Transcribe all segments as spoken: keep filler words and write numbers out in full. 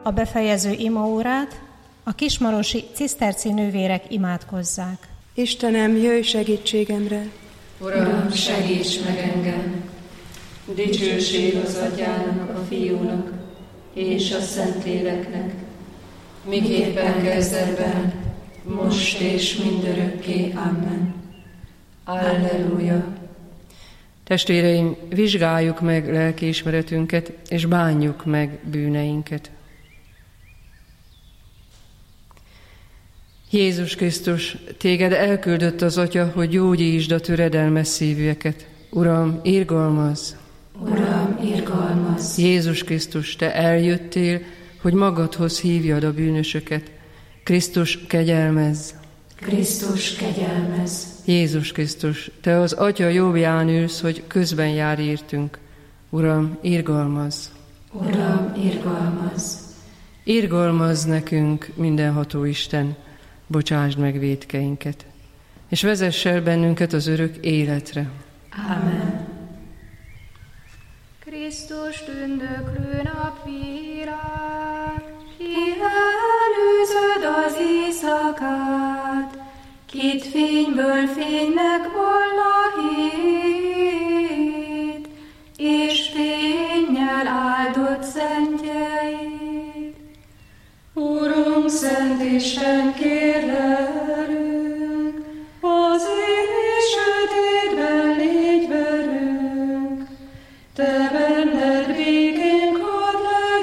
a befejező imaórát, a kismarosi ciszterci nővérek imádkozzák. Istenem, jöjj segítségemre! Uram, segíts meg engem! Dicsőség az Atyának, a Fiúnak és a Szentléleknek, miképpen kezdetben, most és mindörökké. Amen. Alleluja! Testvéreim, vizsgáljuk meg lelkiismeretünket, és bánjuk meg bűneinket. Jézus Krisztus, téged elküldött az Atya, hogy gyógyítsd a töredelmes szívűeket. Uram, irgalmazz! Uram, irgalmazz! Jézus Krisztus, te eljöttél, hogy magadhoz hívjad a bűnösöket. Krisztus, kegyelmezz! Krisztus, kegyelmezz! Jézus Krisztus, te az Atya jobbján ülsz, hogy közben jár értünk. Uram, irgalmazz! Uram, irgalmazz! Irgalmazz nekünk, mindenható Isten, bocsásd meg vétkeinket, és vezess el bennünket az örök életre. Amen. Krisztus tündöklő napvirán, ki előzöd az éjszakát, kit fényből fénynek volna hét, és fénnyel áldott szentjeid. Urunk, Szent Isten, kérlelünk, az éjs sötétben légy velünk, te benned békénk hadd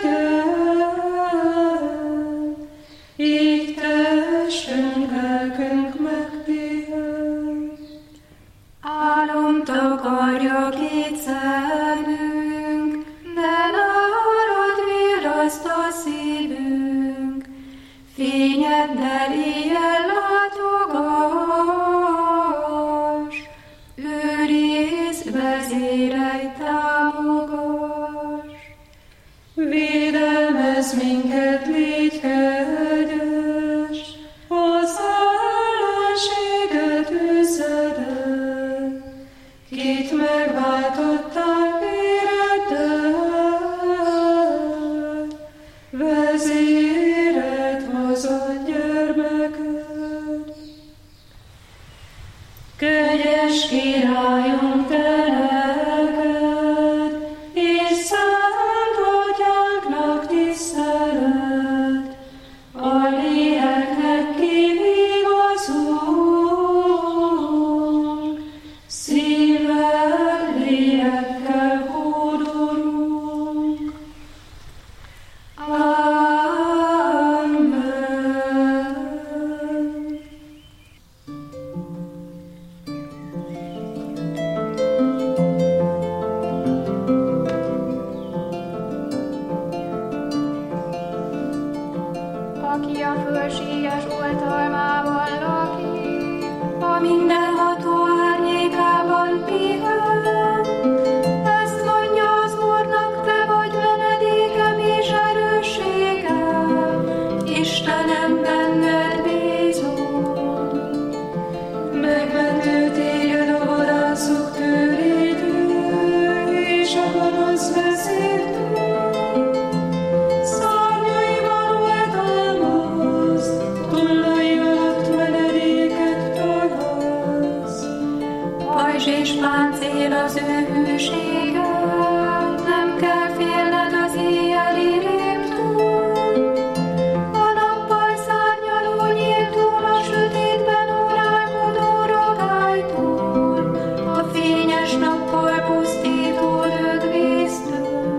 legyen, így testünk, lelkünk megpihen. Álom takarja két szemünk, de nálad virraszt a szívünk, fényeddel éjjel látogass, őrizd, vezérelj, támogass. Védelmezz minket, légy kegyes, az ellenséget üzzed el, kit megváltottál véreddel, vezéred hozott gyermeked. Kegyes Királyunk, te lelked, és Szent Atyánknak tisztelet, a léleknek kivigazunk, szívvel, lélekkel hódolunk. Amen. Aki a fölséges oltalmában lakik, a mindenható árnyékában pihen. Ezt mondja az Úrnak, te vagy menedékem és erősségem, Istenem, benned bízom. Megmentő téged a vadászok tőrétől, és a gonosz vezértől. Szárnyaival oltalmazd, tollai alatt menedéket találsz. Pajzs és páncél az ő hűsége, nem kell félned az éjjeli rémtől. A nappal szárnyaló nyíltól, a sötétben uralkodó ragálytól, a fényes nappal pusztító dögvésztől.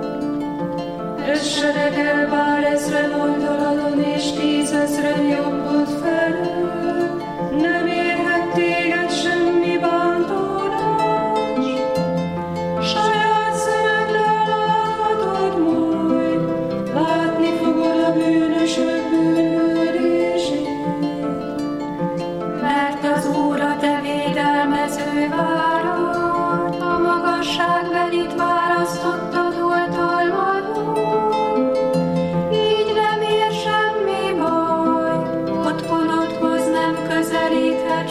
Essenek bár ezren oldaladon, és tízezren jobbod felől, nem érhet téged semmi bántódás. Saját szemeddel láthatod majd, látni fogod a bűnösök bűnhődését. Mert az Úr a te védelmező várad, a magasságbelit választottad oltalmadon. Így nem ér semmi baj, otthonodhoz nem közelíthet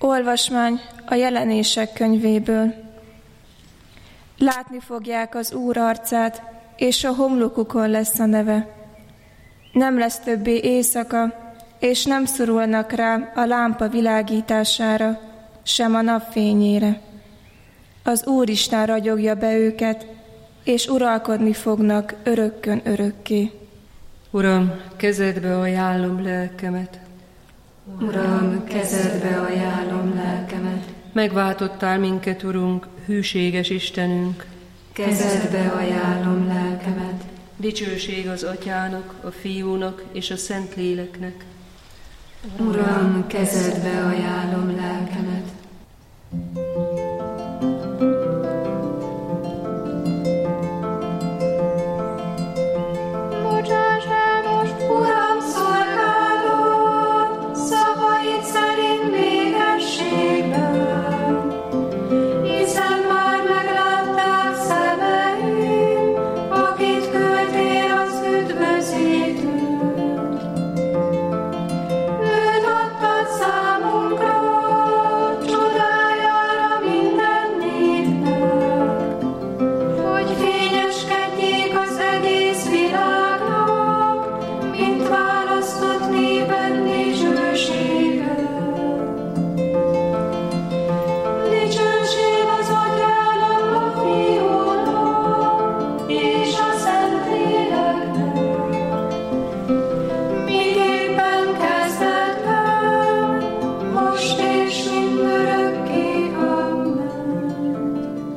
Olvasmány a Jelenések könyvéből. Látni fogják az Úr arcát, és a homlokukon lesz a neve. Nem lesz többé éjszaka, és nem szorulnak rá a lámpa világítására, sem a napfényére. Az Úristen ragyogja be őket, és uralkodni fognak örökkön örökké. Uram, kezedbe ajánlom lelkemet. Uram, kezedbe ajánlom lelkemet. Megváltottál minket, Urunk, hűséges Istenünk. Kezedbe ajánlom lelkemet. Dicsőség az Atyának, a Fiúnak és a Szentléleknek. Uram, kezedbe ajánlom lelkemet. Bocsáss el most, Uram, szolgálod, szavaid szerint békességben, hiszen már meglátták szemeim, akit küldtél az üdvözítőt. Őt adtad számunkra, csodájára minden népnek, hogy fényeskedjék az egész világnak, mint választott néped dicsősége. Dicsőség az Atyának, a Fiúnak és a Szentléleknek, miképpen kezdetben, most és mindörökké. Amen.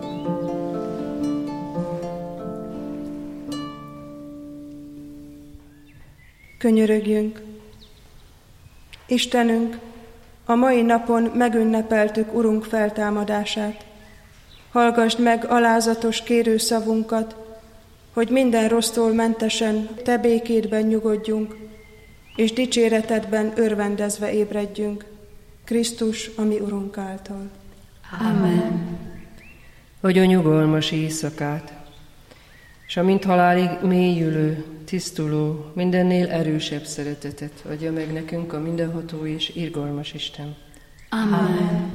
Könyörögjünk! Istenünk, a mai napon megünnepeltük Urunk feltámadását. Hallgasd meg alázatos kérőszavunkat, hogy minden rossztól mentesen Te békédben nyugodjunk, és dicséretedben örvendezve ébredjünk. Krisztus, a mi Urunk által. Amen. Adj a nyugalmas éjszakát, és a mint halálig mélyülő, tisztuló, mindennél erősebb szeretetet adja meg nekünk a mindenható és irgalmas Isten. Amen.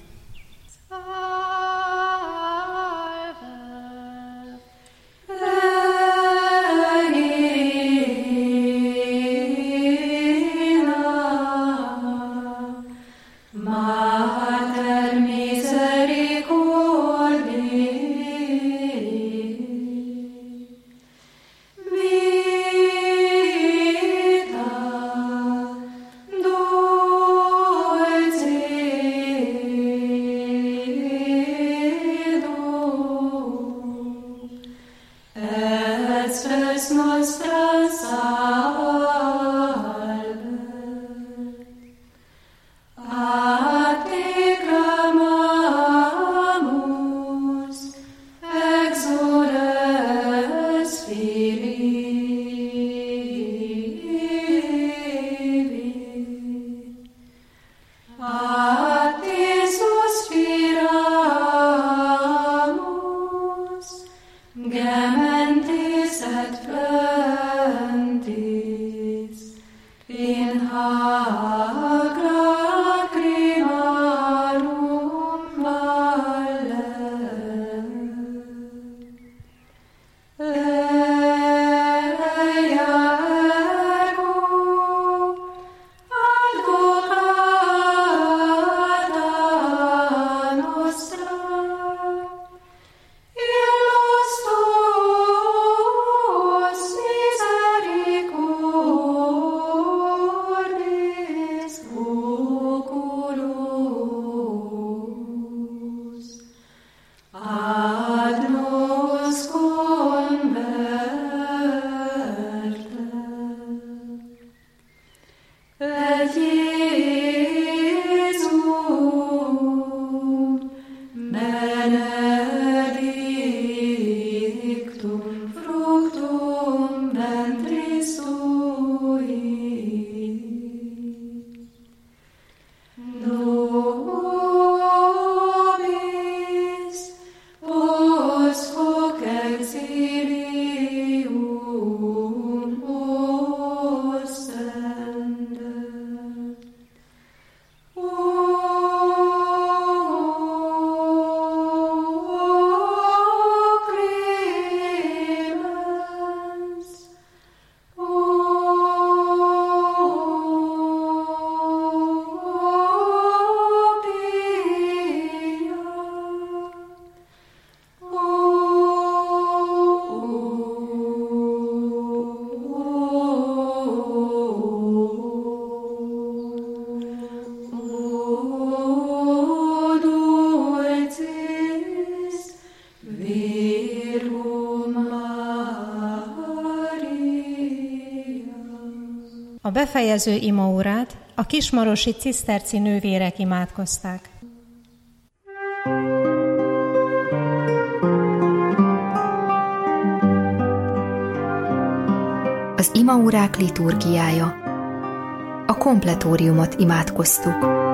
Mater misericordiae, vita dulcis befejező imaórát a kismarosi ciszterci nővérek imádkozták. Az imaórák liturgiája. A kompletóriumot imádkoztuk.